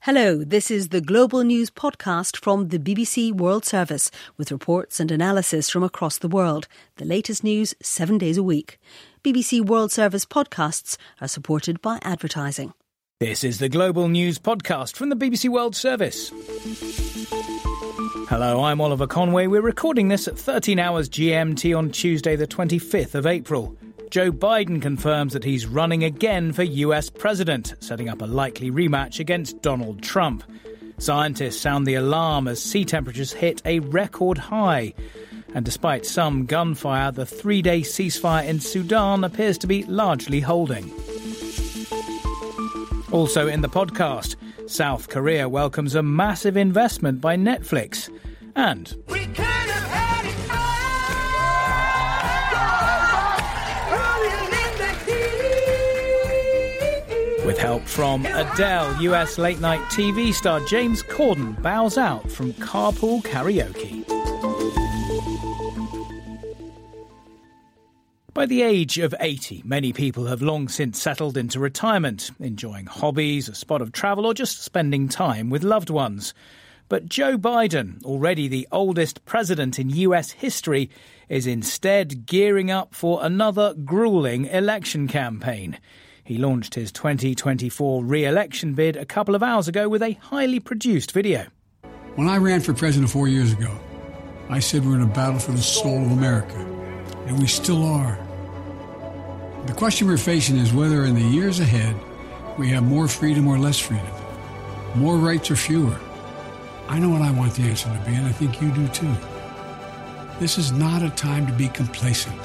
Hello, this is the Global News podcast from the BBC World Service with reports and analysis from across the world. The latest news 7 days a week. BBC World Service podcasts are supported by advertising. This is the Global News podcast from the BBC World Service. Hello, I'm Oliver Conway. We're recording this at 13 hours GMT on Tuesday the 25th of April. Joe Biden confirms that he's running again for US president, setting up a likely rematch against Donald Trump. Scientists sound the alarm as sea temperatures hit a record high. And despite some gunfire, the 3-day ceasefire in Sudan appears to be largely holding. Also in the podcast, South Korea welcomes a massive investment by Netflix. And with help from Adele, US late-night TV star James Corden bows out from carpool karaoke. By the age of 80, many people have long since settled into retirement, enjoying hobbies, a spot of travel, or just spending time with loved ones. But Joe Biden, already the oldest president in US history, is instead gearing up for another grueling election campaign. He launched his 2024 re-election bid a couple of hours ago with a highly produced video. When I ran for president 4 years ago, I said we're in a battle for the soul of America, and we still are. The question we're facing is whether in the years ahead we have more freedom or less freedom, more rights or fewer. I know what I want the answer to be, and I think you do too. This is not a time to be complacent.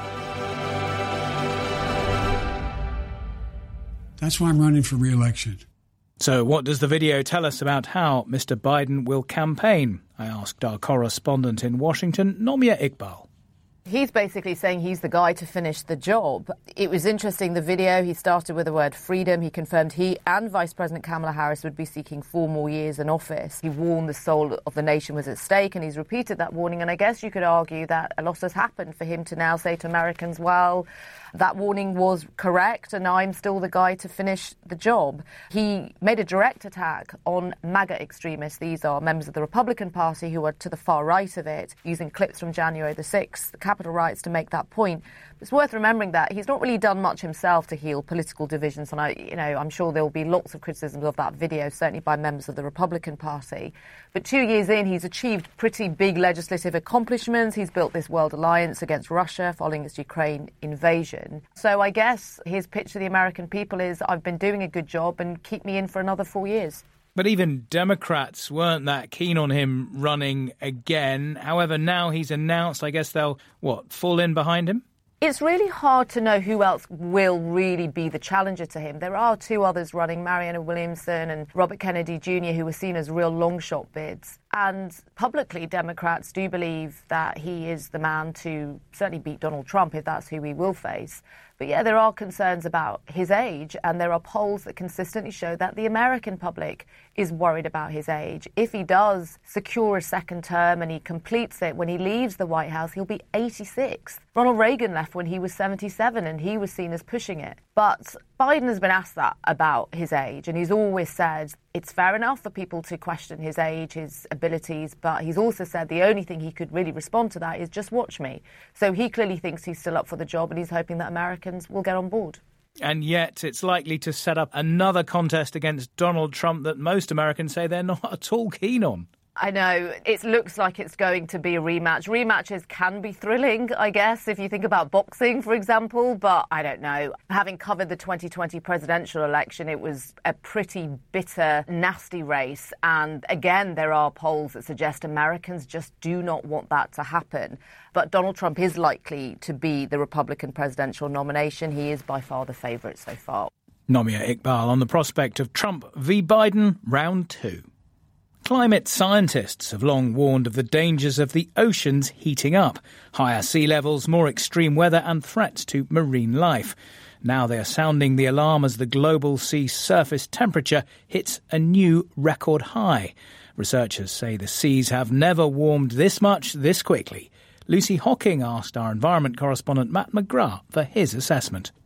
That's why I'm running for re-election. So what does the video tell us about how Mr. Biden will campaign? I asked our correspondent in Washington, Nomia Iqbal. He's basically saying he's the guy to finish the job. It was interesting, the video, he started with the word freedom. He confirmed he and Vice President Kamala Harris would be seeking 4 more years in office. He warned the soul of the nation was at stake, and he's repeated that warning. And I guess you could argue that a lot has happened for him to now say to Americans, well, that warning was correct, and I'm still the guy to finish the job. He made a direct attack on MAGA extremists. These are members of the Republican Party who are to the far right of it, using clips from January the 6th, the Capitol riots, to make that point. It's worth remembering that he's not really done much himself to heal political divisions, and I'm sure there will be lots of criticisms of that video, certainly by members of the Republican Party. But 2 years in, he's achieved pretty big legislative accomplishments. He's built this world alliance against Russia following its Ukraine invasion. So I guess his pitch to the American people is, I've been doing a good job and keep me in for another 4 years. But even Democrats weren't that keen on him running again. However, now he's announced, I guess they'll, fall in behind him? It's really hard to know who else will really be the challenger to him. There are 2 others running, Marianne Williamson and Robert Kennedy Jr., who were seen as real long-shot bids. And publicly, Democrats do believe that he is the man to certainly beat Donald Trump, if that's who he will face. But yeah, there are concerns about his age, and there are polls that consistently show that the American public is worried about his age. If he does secure a second term and he completes it, when he leaves the White House, he'll be 86. Ronald Reagan left when he was 77, and he was seen as pushing it. But Biden has been asked that about his age, and he's always said it's fair enough for people to question his age, his abilities, but he's also said the only thing he could really respond to that is just watch me. So he clearly thinks he's still up for the job, and he's hoping that Americans will get on board. And yet it's likely to set up another contest against Donald Trump that most Americans say they're not at all keen on. I know. It looks like it's going to be a rematch. Rematches can be thrilling, I guess, if you think about boxing, for example, but I don't know. Having covered the 2020 presidential election, it was a pretty bitter, nasty race. And again, there are polls that suggest Americans just do not want that to happen. But Donald Trump is likely to be the Republican presidential nomination. He is by far the favourite so far. Nomia Iqbal on the prospect of Trump v. Biden, round 2. Climate scientists have long warned of the dangers of the oceans heating up, higher sea levels, more extreme weather and threats to marine life. Now they are sounding the alarm as the global sea surface temperature hits a new record high. Researchers say the seas have never warmed this much this quickly. Lucy Hocking asked our environment correspondent Matt McGrath for his assessment.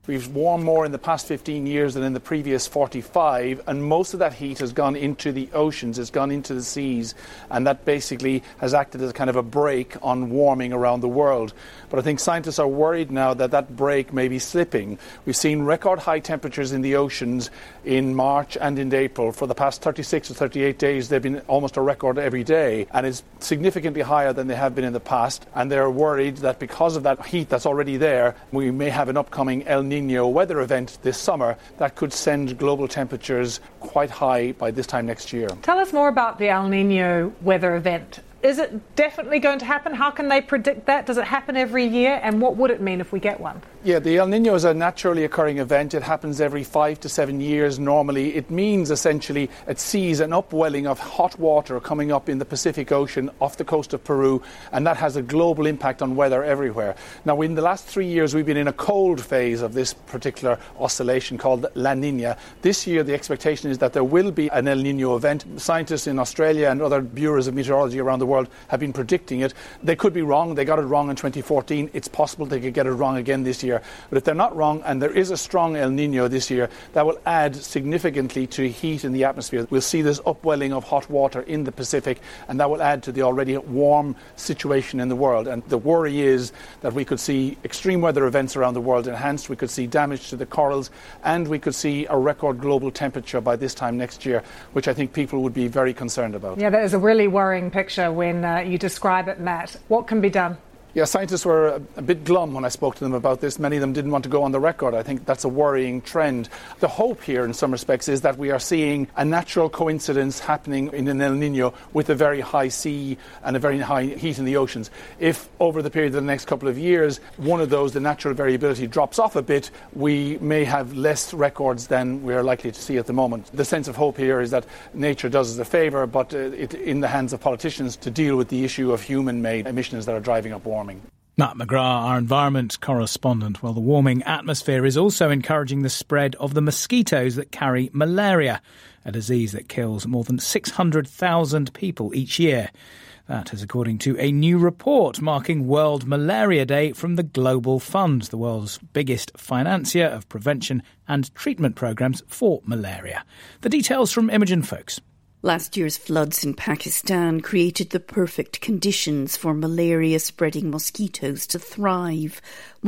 We've warmed more in the past 15 years than in the previous 45, and most of that heat has gone into the oceans, has gone into the seas, and that basically has acted as a kind of a brake on warming around the world. But I think scientists are worried now that that brake may be slipping. We've seen record high temperatures in the oceans in March and in April. For the past 36 or 38 days, they've been almost a record every day, and it's significantly higher than they have been in the past. And they're worried that because of that heat that's already there, we may have an upcoming El Niño weather event this summer that could send global temperatures quite high by this time next year. Tell us more about the El Niño weather event. Is it definitely going to happen? How can they predict that? Does it happen every year? And what would it mean if we get one? Yeah, the El Niño is a naturally occurring event. It happens every 5 to 7 years normally. It means essentially it sees an upwelling of hot water coming up in the Pacific Ocean off the coast of Peru, and that has a global impact on weather everywhere. Now, in the last 3 years, we've been in a cold phase of this particular oscillation called La Niña. This year, the expectation is that there will be an El Niño event. Scientists in Australia and other bureaus of meteorology around the world have been predicting it. They could be wrong. They got it wrong in 2014. It's possible they could get it wrong again this year. But if they're not wrong, and there is a strong El Niño this year, that will add significantly to heat in the atmosphere. We'll see this upwelling of hot water in the Pacific, and that will add to the already warm situation in the world. And the worry is that we could see extreme weather events around the world enhanced. We could see damage to the corals, and we could see a record global temperature by this time next year, which I think people would be very concerned about. Yeah, that is a really worrying picture when you describe it, Matt. What can be done? Yeah, scientists were a bit glum when I spoke to them about this. Many of them didn't want to go on the record. I think that's a worrying trend. The hope here, in some respects, is that we are seeing a natural coincidence happening in an El Niño with a very high sea and a very high heat in the oceans. If, over the period of the next couple of years, one of those, the natural variability, drops off a bit, we may have less records than we're likely to see at the moment. The sense of hope here is that nature does us a favour, but it's in the hands of politicians to deal with the issue of human-made emissions that are driving up warming. Matt McGrath, our environment correspondent. Well, the warming atmosphere is also encouraging the spread of the mosquitoes that carry malaria, a disease that kills more than 600,000 people each year. That is according to a new report marking World Malaria Day from the Global Fund, the world's biggest financier of prevention and treatment programmes for malaria. The details from Imogen Foulkes. Last year's floods in Pakistan created the perfect conditions for malaria-spreading mosquitoes to thrive.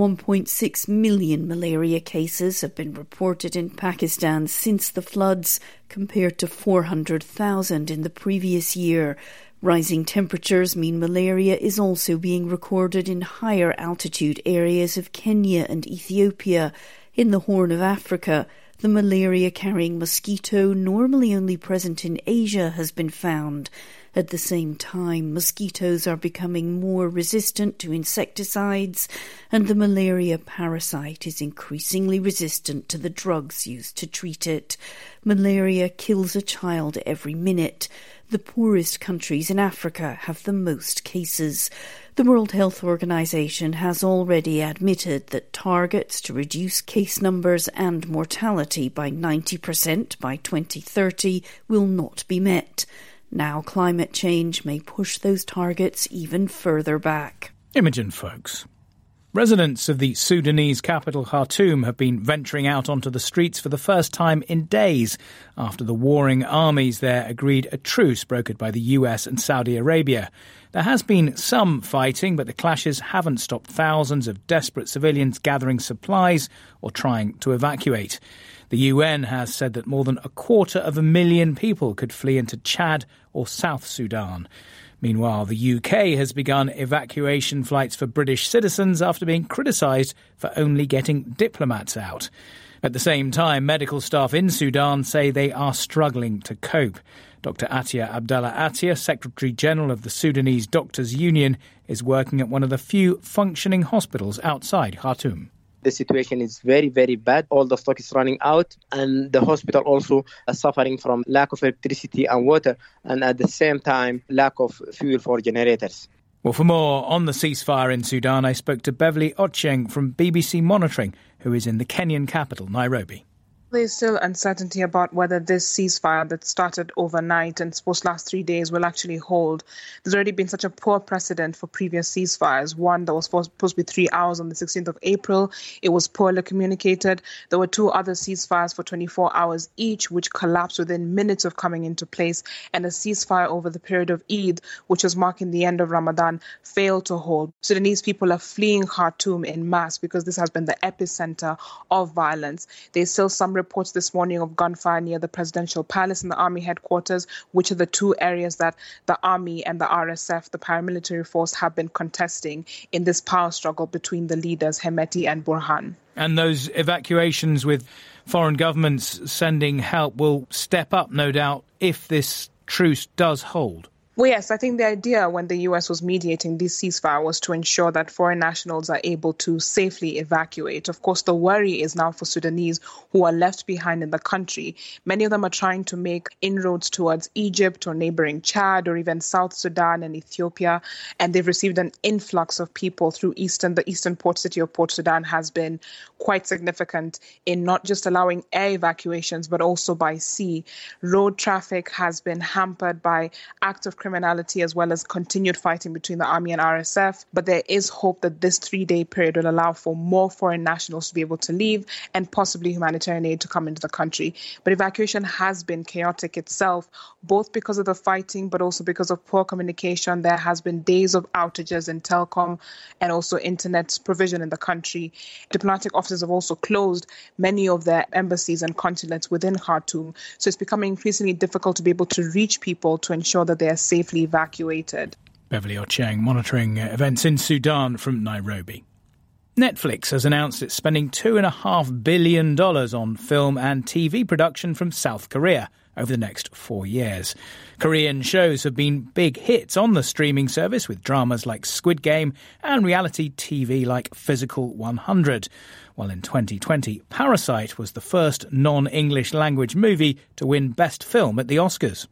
1.6 million malaria cases have been reported in Pakistan since the floods, compared to 400,000 in the previous year. Rising temperatures mean malaria is also being recorded in higher altitude areas of Kenya and Ethiopia. In the Horn of Africa, the malaria-carrying mosquito, normally only present in Asia, has been found. At the same time, mosquitoes are becoming more resistant to insecticides, and the malaria parasite is increasingly resistant to the drugs used to treat it. Malaria kills a child every minute. The poorest countries in Africa have the most cases. The World Health Organization has already admitted that targets to reduce case numbers and mortality by 90% by 2030 will not be met. Now climate change may push those targets even further back. Imogen Foulkes. Residents of the Sudanese capital Khartoum have been venturing out onto the streets for the first time in days after the warring armies there agreed a truce brokered by the US and Saudi Arabia. There has been some fighting, but the clashes haven't stopped thousands of desperate civilians gathering supplies or trying to evacuate. The UN has said that more than 250,000 people could flee into Chad or South Sudan. Meanwhile, the UK has begun evacuation flights for British citizens after being criticised for only getting diplomats out. At the same time, medical staff in Sudan say they are struggling to cope. Dr. Atia Abdallah Atia, Secretary-General of the Sudanese Doctors' Union, is working at one of the few functioning hospitals outside Khartoum. The situation is very, very bad. All the stock is running out, and the hospital also is suffering from lack of electricity and water, and at the same time, lack of fuel for generators. Well, for more on the ceasefire in Sudan, I spoke to Beverly Ochieng from BBC Monitoring, who is in the Kenyan capital, Nairobi. There's still uncertainty about whether this ceasefire that started overnight and supposed to last 3 days will actually hold. There's already been such a poor precedent for previous ceasefires. One that was supposed to be 3 hours on the 16th of April. It was poorly communicated. There were 2 other ceasefires for 24 hours each, which collapsed within minutes of coming into place. And a ceasefire over the period of Eid, which was marking the end of Ramadan, failed to hold. Sudanese people are fleeing Khartoum in mass because this has been the epicenter of violence. There's still some reports this morning of gunfire near the presidential palace and the army headquarters, which are the 2 areas that the army and the RSF, the paramilitary force, have been contesting in this power struggle between the leaders, Hemeti and Burhan. And those evacuations with foreign governments sending help will step up, no doubt, if this truce does hold. Well, yes, I think the idea when the US was mediating this ceasefire was to ensure that foreign nationals are able to safely evacuate. Of course, the worry is now for Sudanese who are left behind in the country. Many of them are trying to make inroads towards Egypt or neighboring Chad or even South Sudan and Ethiopia. And they've received an influx of people through the eastern port city of Port Sudan has been quite significant in not just allowing air evacuations, but also by sea. Road traffic has been hampered by acts of criminality as well as continued fighting between the army and RSF. But there is hope that this 3-day period will allow for more foreign nationals to be able to leave and possibly humanitarian aid to come into the country. But evacuation has been chaotic itself, both because of the fighting, but also because of poor communication. There has been days of outages in telecom and also internet provision in the country. Diplomatic offices have also closed many of their embassies and consulates within Khartoum. So it's becoming increasingly difficult to be able to reach people to ensure that they are safely evacuated. Beverly Ocheng monitoring events in Sudan from Nairobi. Netflix has announced it's spending $2.5 billion on film and TV production from South Korea over the next 4 years. Korean shows have been big hits on the streaming service, with dramas like Squid Game and reality TV like Physical 100. While in 2020, Parasite was the first non-English language movie to win Best Film at the Oscars.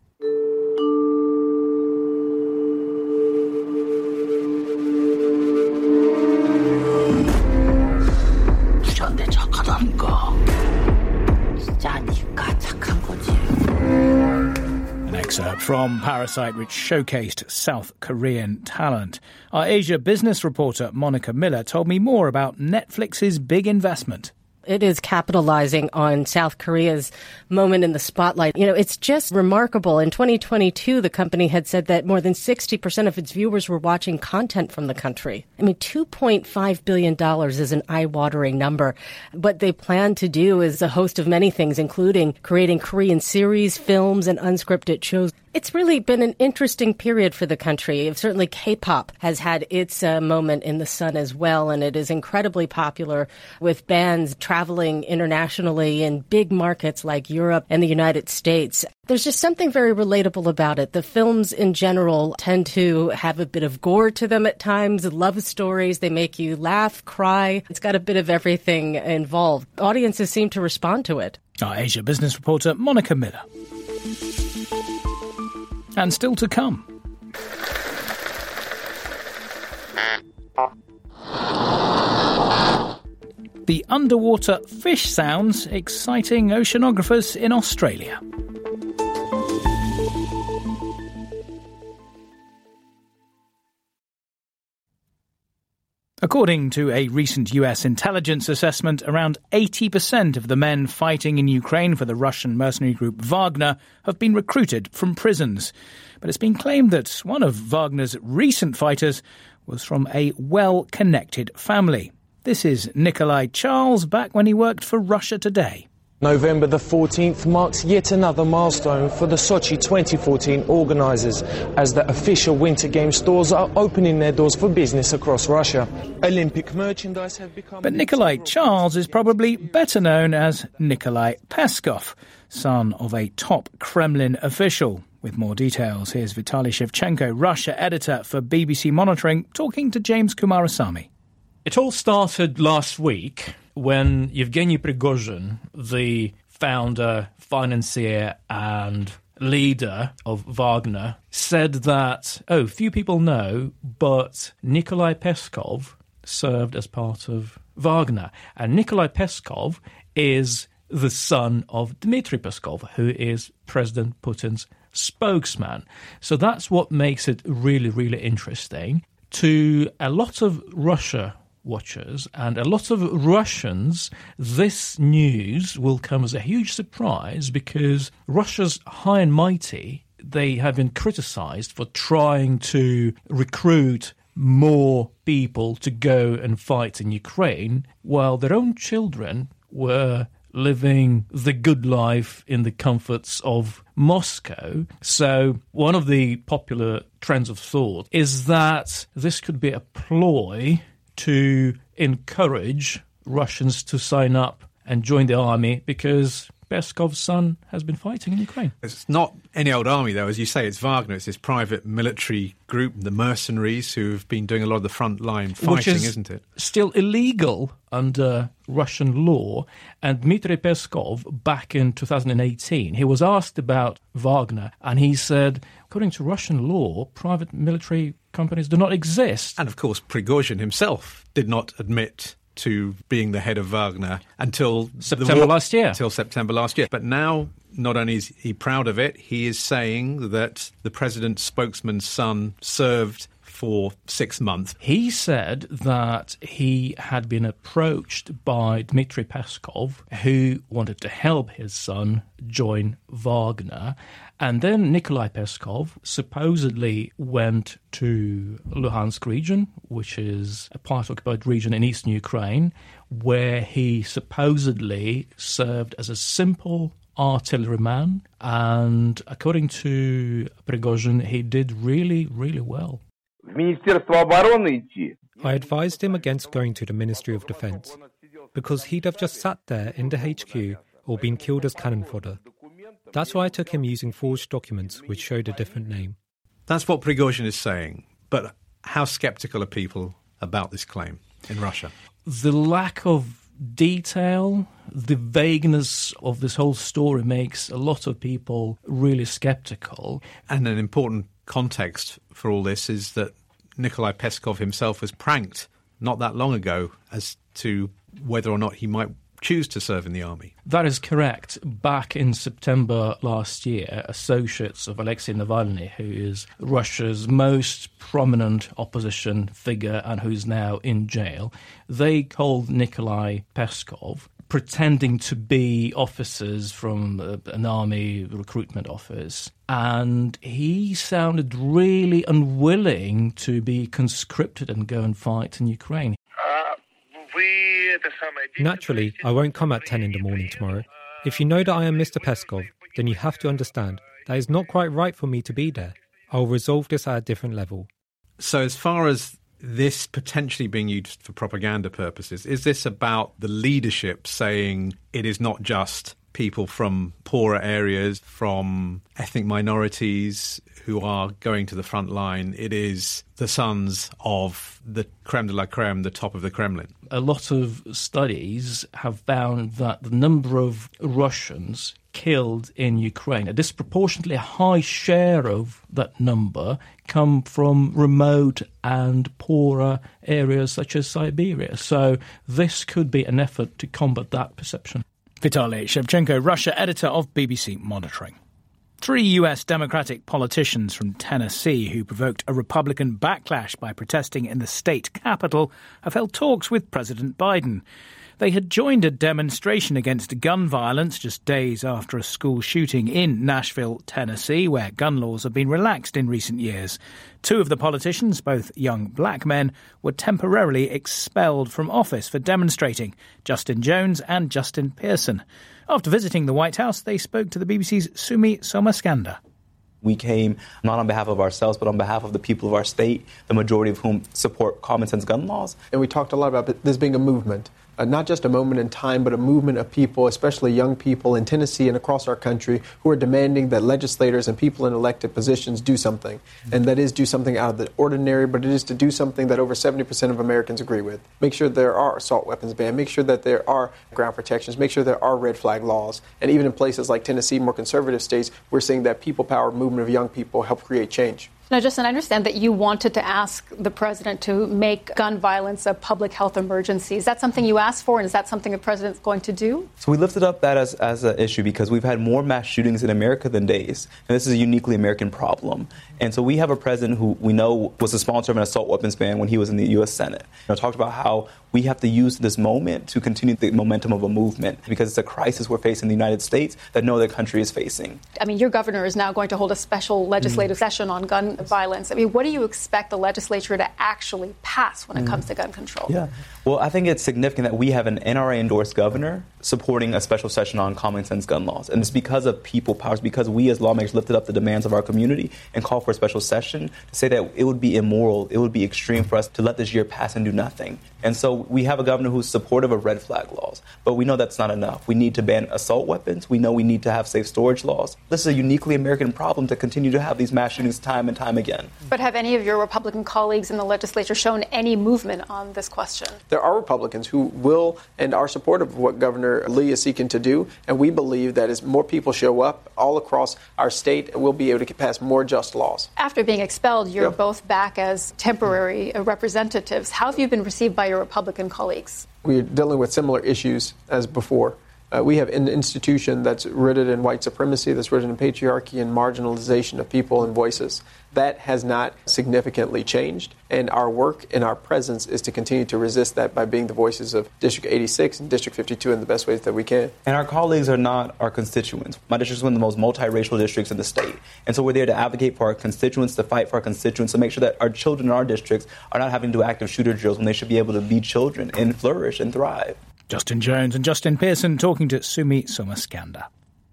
An excerpt from Parasite, which showcased South Korean talent. Our Asia business reporter Monica Miller told me more about Netflix's big investment. It is capitalizing on South Korea's moment in the spotlight. You know, it's just remarkable. In 2022, the company had said that more than 60% of its viewers were watching content from the country. I mean, $2.5 billion is an eye-watering number. What they plan to do is a host of many things, including creating Korean series, films, and unscripted shows. It's really been an interesting period for the country. Certainly K-pop has had its moment in the sun as well, and it is incredibly popular with bands traveling internationally in big markets like Europe and the United States. There's just something very relatable about it. The films in general tend to have a bit of gore to them at times, love stories. They make you laugh, cry. It's got a bit of everything involved. Audiences seem to respond to it. Our Asia business reporter Monica Miller. And still to come. The underwater fish sounds exciting oceanographers in Australia. According to a recent US intelligence assessment, around 80% of the men fighting in Ukraine for the Russian mercenary group Wagner have been recruited from prisons. But it's been claimed that one of Wagner's recent fighters was from a well-connected family. This is Nikolai Charles back when he worked for Russia Today. November the 14th marks yet another milestone for the Sochi 2014 organisers, as the official Winter Games stores are opening their doors for business across Russia. Olympic merchandise have become... But Nikolai Charles is probably better known as Nikolai Peskov, son of a top Kremlin official. With more details, here's Vitaly Shevchenko, Russia editor for BBC Monitoring, talking to James Kumarasamy. It all started last week when Yevgeny Prigozhin, the founder, financier and leader of Wagner, said that, few people know, but Nikolai Peskov served as part of Wagner. And Nikolai Peskov is the son of Dmitry Peskov, who is President Putin's spokesman. So that's what makes it really, really interesting. To a lot of Russia watchers and a lot of Russians, this news will come as a huge surprise because Russia's high and mighty, they have been criticized for trying to recruit more people to go and fight in Ukraine, while their own children were living the good life in the comforts of Moscow. So one of the popular trends of thought is that this could be a ploy to encourage Russians to sign up and join the army because Peskov's son has been fighting in Ukraine. It's not any old army, though. As you say, it's Wagner. It's this private military group, the mercenaries, who've been doing a lot of the front-line fighting, isn't it? Still illegal under Russian law. And Dmitry Peskov, back in 2018, he was asked about Wagner, and he said, according to Russian law, private military companies do not exist. And, of course, Prigozhin himself did not admit to being the head of Wagner until September last year. But now, not only is he proud of it, he is saying that the president's spokesman's son served for 6 months. He said that he had been approached by Dmitry Peskov, who wanted to help his son join Wagner. And then Nikolai Peskov supposedly went to Luhansk region, which is a part-occupied region in eastern Ukraine, where he supposedly served as a simple artilleryman. And according to Prigozhin, he did really, really well. I advised him against going to the Ministry of Defense, because he'd have just sat there in the HQ or been killed as cannon fodder. That's why I took him using forged documents which showed a different name. That's what Prigozhin is saying. But how sceptical are people about this claim in Russia? The lack of detail, the vagueness of this whole story makes a lot of people really sceptical. And an important context for all this is that Nikolai Peskov himself was pranked not that long ago as to whether or not he might choose to serve in the army. That is correct. Back in September last year, associates of Alexei Navalny, who is Russia's most prominent opposition figure and who's now in jail, they called Nikolai Peskov, pretending to be officers from an army recruitment office. And he sounded really unwilling to be conscripted and go and fight in Ukraine. Naturally, I won't come at 10 in the morning tomorrow. If you know that I am Mr. Peskov, then you have to understand that it's not quite right for me to be there. I'll resolve this at a different level. So as far as this potentially being used for propaganda purposes, is this about the leadership saying it is not just people from poorer areas, from ethnic minorities who are going to the front line, it is the sons of the creme de la creme, the top of the Kremlin? A lot of studies have found that the number of Russians killed in Ukraine, a disproportionately high share of that number come from remote and poorer areas such as Siberia. So this could be an effort to combat that perception. Vitaly Shevchenko, Russia editor of BBC Monitoring. 3 US Democratic politicians from Tennessee who provoked a Republican backlash by protesting in the state capital have held talks with President Biden. They had joined a demonstration against gun violence just days after a school shooting in Nashville, Tennessee, where gun laws have been relaxed in recent years. 2 of the politicians, both young black men, were temporarily expelled from office for demonstrating, Justin Jones and Justin Pearson. After visiting the White House, they spoke to the BBC's Sumi Somaskanda. We came not on behalf of ourselves, but on behalf of the people of our state, the majority of whom support common sense gun laws. And we talked a lot about this being a movement. Not just a moment in time, but a movement of people, especially young people in Tennessee and across our country, who are demanding that legislators and people in elected positions do something. And that is do something out of the ordinary, but it is to do something that over 70% of Americans agree with. Make sure there are assault weapons bans, make sure that there are ground protections, make sure there are red flag laws. And even in places like Tennessee, more conservative states, we're seeing that people-powered movement of young people help create change. Now, Justin, I understand that you wanted to ask the president to make gun violence a public health emergency. Is that something you asked for, and is that something the president's going to do? So we lifted up that as an issue because we've had more mass shootings in America than days. And this is a uniquely American problem. And so we have a president who we know was a sponsor of an assault weapons ban when he was in the U.S. Senate. Talked about how we have to use this moment to continue the momentum of a movement because it's a crisis we're facing in the United States that no other country is facing. I mean, your governor is now going to hold a special legislative session on gun violence. I mean, what do you expect the legislature to actually pass when it comes to gun control? Yeah. Well, I think it's significant that we have an NRA-endorsed governor supporting a special session on common sense gun laws. And it's because of people power, it's because we as lawmakers lifted up the demands of our community and called for a special session to say that it would be immoral, it would be extreme for us to let this year pass and do nothing. And so we have a governor who's supportive of red flag laws, but we know that's not enough. We need to ban assault weapons. We know we need to have safe storage laws. This is a uniquely American problem to continue to have these mass shootings time and time again. But have any of your Republican colleagues in the legislature shown any movement on this question? There are Republicans who will and are supportive of what Governor Lee is seeking to do, and we believe that as more people show up all across our state, we'll be able to pass more just laws. After being expelled, you're both back as temporary representatives. How have you been received by your Republican colleagues? We're dealing with similar issues as before. We have an institution that's rooted in white supremacy, that's rooted in patriarchy and marginalization of people and voices. That has not significantly changed, and our work and our presence is to continue to resist that by being the voices of District 86 and District 52 in the best ways that we can. And our colleagues are not our constituents. My district is one of the most multiracial districts in the state. And so we're there to advocate for our constituents, to fight for our constituents, to make sure that our children in our districts are not having to do active shooter drills when they should be able to be children and flourish and thrive. Justin Jones and Justin Pearson talking to Sumi Somaskanda.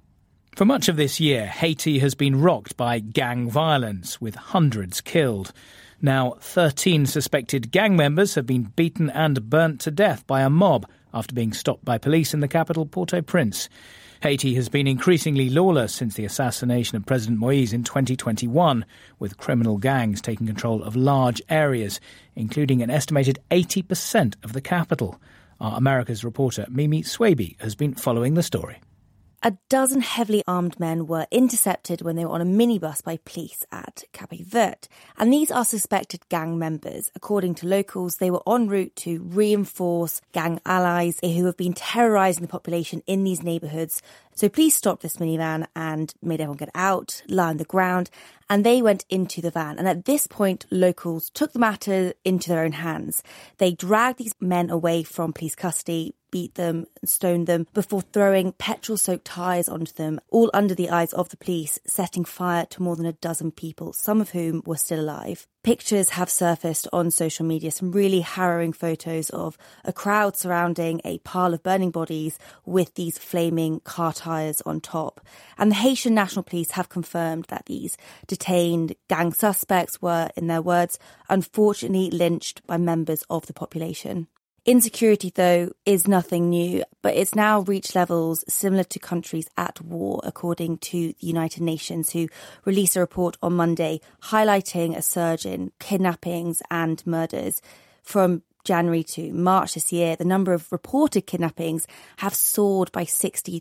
For much of this year, Haiti has been rocked by gang violence, with hundreds killed. Now, 13 suspected gang members have been beaten and burnt to death by a mob after being stopped by police in the capital, Port-au-Prince. Haiti has been increasingly lawless since the assassination of President Moïse in 2021, with criminal gangs taking control of large areas, including an estimated 80% of the capital. Our America's reporter Mimi Swaby has been following the story. A dozen heavily armed men were intercepted when they were on a minibus by police at Cape Verde. And these are suspected gang members. According to locals, they were en route to reinforce gang allies who have been terrorising the population in these neighbourhoods. So police stopped this minivan and made everyone get out, lie on the ground, and they went into the van. And at this point, locals took the matter into their own hands. They dragged these men away from police custody, beat them, stoned them before throwing petrol-soaked tyres onto them, all under the eyes of the police, setting fire to more than a dozen people, some of whom were still alive. Pictures have surfaced on social media, some really harrowing photos of a crowd surrounding a pile of burning bodies with these flaming car tyres on top. And the Haitian National Police have confirmed that these detained gang suspects were, in their words, unfortunately lynched by members of the population. Insecurity, though, is nothing new, but it's now reached levels similar to countries at war, according to the United Nations, who released a report on Monday highlighting a surge in kidnappings and murders. From January to March this year, the number of reported kidnappings have soared by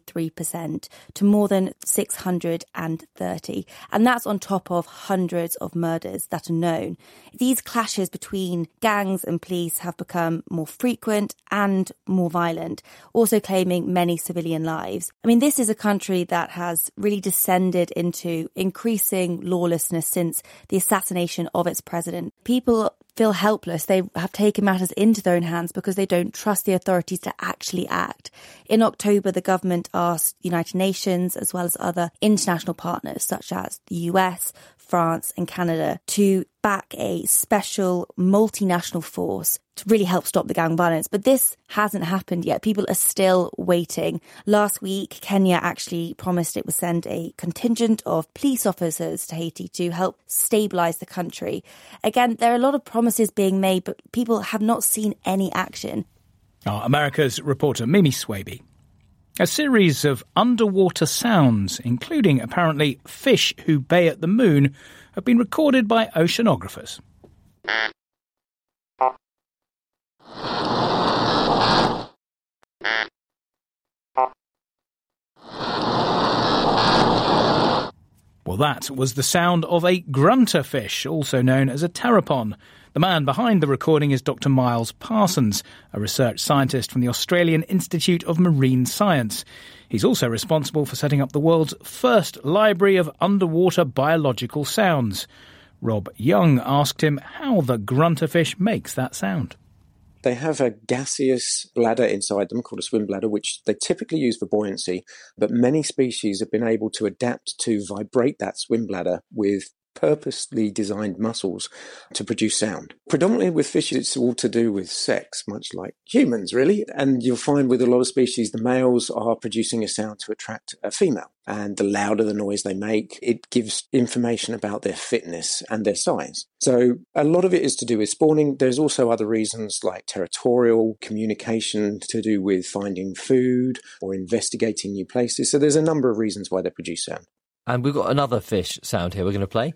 63% to more than 630. And that's on top of hundreds of murders that are known. These clashes between gangs and police have become more frequent and more violent, also claiming many civilian lives. I mean, this is a country that has really descended into increasing lawlessness since the assassination of its president. People feel helpless. They have taken matters into their own hands because they don't trust the authorities to actually act. In October, the government asked the United Nations, as well as other international partners such as the US, France and Canada, to back a special multinational force to really help stop the gang violence. But this hasn't happened yet. People are still waiting. Last week, Kenya actually promised it would send a contingent of police officers to Haiti to help stabilise the country. Again, there are a lot of promises being made, but people have not seen any action. Our America's reporter Mimi Swaby. A series of underwater sounds, including apparently fish who bay at the moon, have been recorded by oceanographers. Well, that was the sound of a grunter fish, also known as a terrapon. The man behind the recording is Dr. Miles Parsons, a research scientist from the Australian Institute of Marine Science. He's also responsible for setting up the world's first library of underwater biological sounds. Rob Young asked him how the grunter fish makes that sound. They have a gaseous bladder inside them called a swim bladder, which they typically use for buoyancy, but many species have been able to adapt to vibrate that swim bladder with purposely designed muscles to produce sound. Predominantly with fish, it's all to do with sex, much like humans, really. And you'll find with a lot of species, the males are producing a sound to attract a female. And the louder the noise they make, it gives information about their fitness and their size. So a lot of it is to do with spawning. There's also other reasons like territorial communication to do with finding food or investigating new places. So there's a number of reasons why they produce sound. And we've got another fish sound here we're going to play.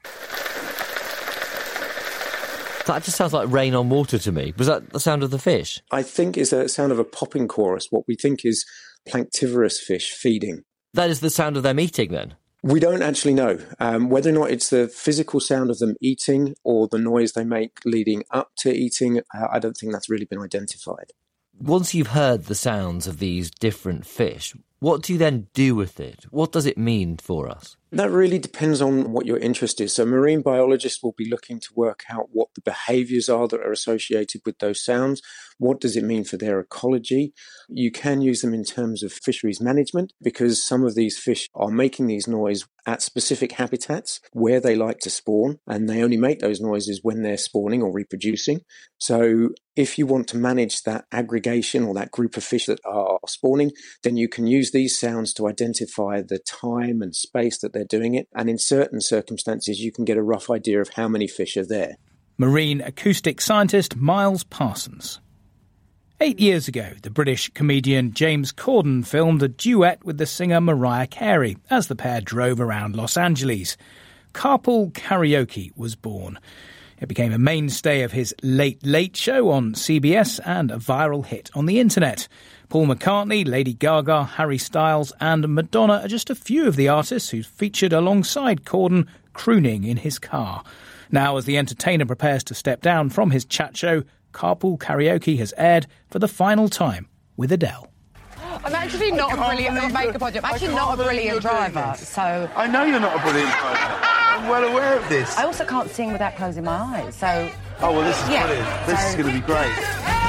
That just sounds like rain on water to me. Was that the sound of the fish? I think it's a sound of a popping chorus, what we think is planktivorous fish feeding. That is the sound of them eating, then? We don't actually know whether or not it's the physical sound of them eating or the noise they make leading up to eating. I don't think that's really been identified. Once you've heard the sounds of these different fish, what do you then do with it? What does it mean for us? That really depends on what your interest is. So marine biologists will be looking to work out what the behaviours are that are associated with those sounds. What does it mean for their ecology? You can use them in terms of fisheries management because some of these fish are making these noises at specific habitats where they like to spawn, and they only make those noises when they're spawning or reproducing. So if you want to manage that aggregation or that group of fish that are spawning, then you can use these sounds to identify the time and space that they're doing it. And in certain circumstances, you can get a rough idea of how many fish are there. Marine acoustic scientist Miles Parsons. 8 years ago, the British comedian James Corden filmed a duet with the singer Mariah Carey as the pair drove around Los Angeles. Carpool Karaoke was born. It became a mainstay of his Late Late Show on CBS and a viral hit on the internet. Paul McCartney, Lady Gaga, Harry Styles and Madonna are just a few of the artists who featured alongside Corden crooning in his car. Now, as the entertainer prepares to step down from his chat show, Carpool Karaoke has aired for the final time with Adele. I'm actually not a brilliant makeup artist. I'm actually not a brilliant driver, so... I know you're not a brilliant driver. I'm well aware of this. I also can't sing without closing my eyes, so... Oh, well, this is brilliant. This is going to be great.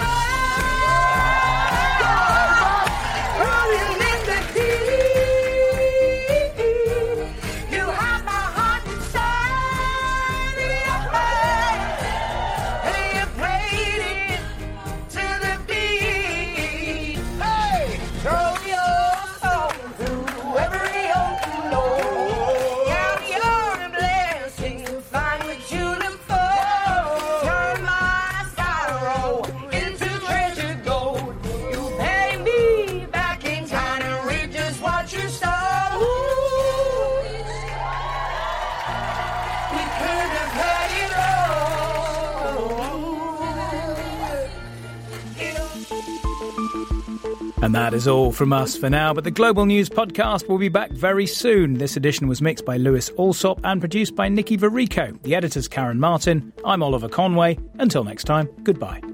And that is all from us for now, but the Global News Podcast will be back very soon. This edition was mixed by Lewis Alsop and produced by Nikki Varico. The editor's Karen Martin. I'm Oliver Conway. Until next time, goodbye.